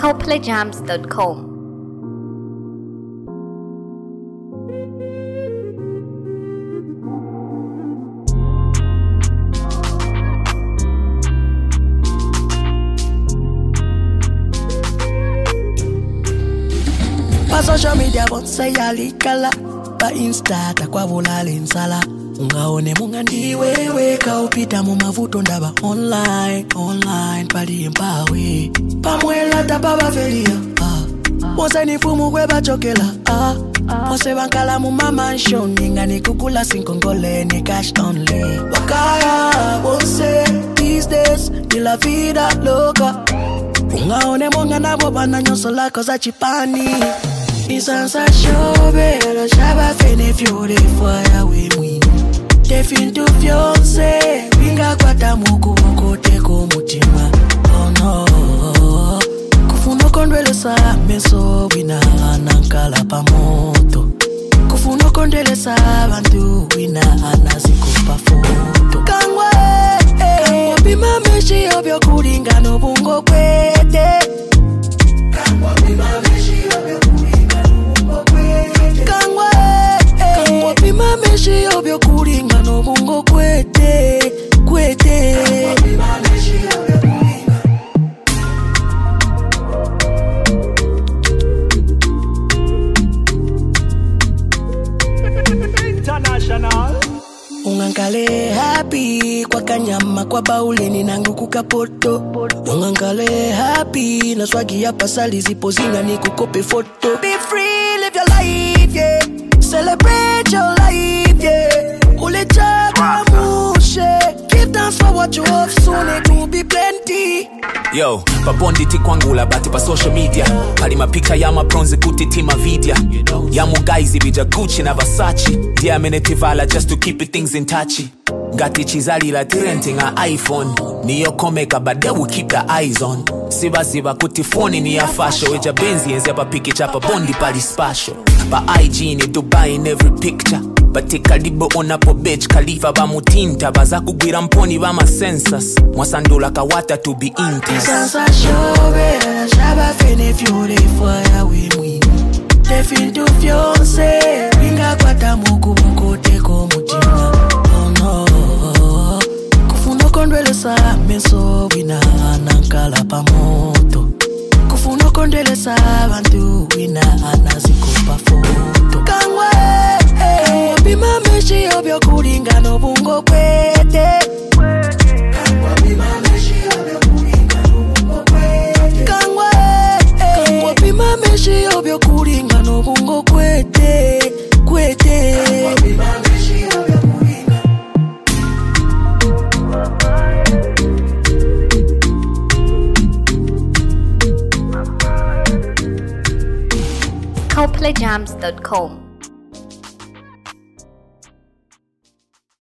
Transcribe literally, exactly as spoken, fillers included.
co play jams dot com. Pa social media bonse yalikala, pa Insta takwa volale nsala. Ungaone munga ndiwewe kaupita mu mavuto ndaba online, online pali mpawe. Pamwela tababa velia, ah. Mose ni fumu kwe bachokela, ah. Mose bankala mu mansion, ninga ni kukula sinkongole ni cash only. Wakaya bonse, these days, ni la vida loca. Ungaone munga nabo bana nyonso lako za chipani. Isansa shobe, lo shaba fene fiore fire we mwini. Defin to fiance, winga kwa tamu kukote kumutima. Oh no, kufuno kondwele sa meso wina anankala pa moto. Kufuno kondwele sa bantu wina anazikupa foto. Kangwa eh, kangwa bima meshi obyo kuringa no bungo kwete. Kangwa bima meshi obyo kuringa no bungo kwete. Kangwa eh, kangwa bima meshi obyo kuringa no bungo kwete, kwete. Kangwa bima meshi obyo kuringa. International. Ungankale happy kwa kanyama kwa bauleni nangu kukapoto. Ungankale happy na swagi ya pasali zipo zinga ni kukope foto. Be free, live your life, yeah. Celebrate your life, yeah. Ule chaka mushe. Give thanks for what you have, soon it will be plenty. Yo, pa bonditi kwangula bati pa social media. Pali mapika ya mapronze kutitima vidya. Ya mugaizi bija Gucci na Versace. Dia menetivala just to keep it things in touchy. Gati chizali la renting a iPhone. Niyo komeka but they will keep the eyes on. Siba siba kuti phone ni ya fashion. Weja benzi enzi pa piki chapa bondi pali spatial. Pa I G ni Dubai in every picture. Bati kalibo ona po beach Khalifa ba mutinta. Baza kugwira mponi ba ma census. Mwasandula kawata to be intense. Sansa shobe, shaba fene fiore fire we mwini. Defin to fiance, winga kwa tamu kukote kumutima. Oh no, kufuno kondwele sa meso wina anankala pa moto. Kufuno kondwele sa bantu wina anazikupa foto. Kangwa eh, kangwa bima meshi obyo kuringa no bungo kwete. Kangwa bima meshi obyo kuringa no bungo kwete. Kangwa eh, kangwa bima meshi obyo kuringa no bungo kwete, kwete. Kangwa bima meshi obyo kuringa. co play jams dot com.